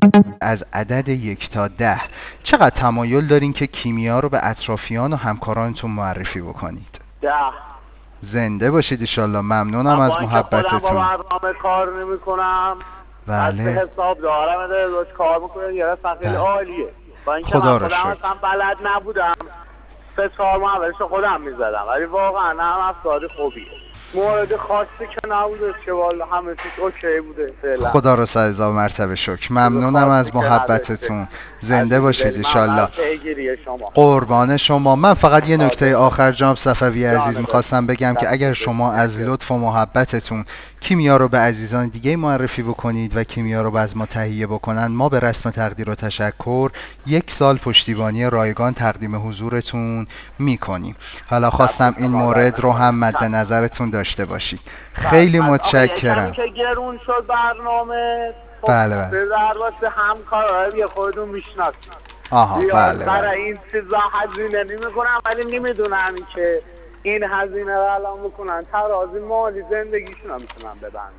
از عدد 1 تا 10 چقدر تمایل دارین که کیمیا رو به اطرافیان و همکارانتون معرفی بکنید؟ 10. زنده باشید ایشالله. ممنونم من از با اینکه خودم با محبتتون. برنامه کار نمی کنم، از به بله، حساب دارم روش کار میکنه، یه اصلا خیلی بله. عالیه. با اینکه خدا من رو خودم شکر. اصلا بلد نبودم، 3-4 ماه اولش خودم میزدم، ولی واقعا هم افکاری خوبیه. مورد خاصی که نبوده که والا همه چیز اوکی بوده فعلا. خدا رو 100,000 مرتبه شکر. چیز ممنونم خاصی از که نداشته. محبتتون. زنده عزیزی باشید دلی ممنون از ایشالله. پیگیری شما. قربان شما. من فقط یه نکته خاطر آخر جناب صفوی عزیز جان داری. میخواستم بگم که اگر شما از لطف و محبتتون کیمیا رو به عزیزان دیگه معرفی بکنید و کیمیا رو از ما تهیه بکنن، ما به رسم تقدیر و تشکر 1 سال پشتیبانی رایگان تقدیم حضورتون میکنیم. حالا خواستم این مورد رو هم مد نظرتون داشته باشید. خیلی آخه یه کمی متشکرم. که گرون شد برنامه، خب بله بله. به ضربت همکارا یه خودتون میشناسید. آها زیاد بله بله. برای این چیزا هزینه نمیکنن، ولی نمیدونن که این هزینه رو الان بکنن ترازی مالی زندگیشون رو میتونن ببندن.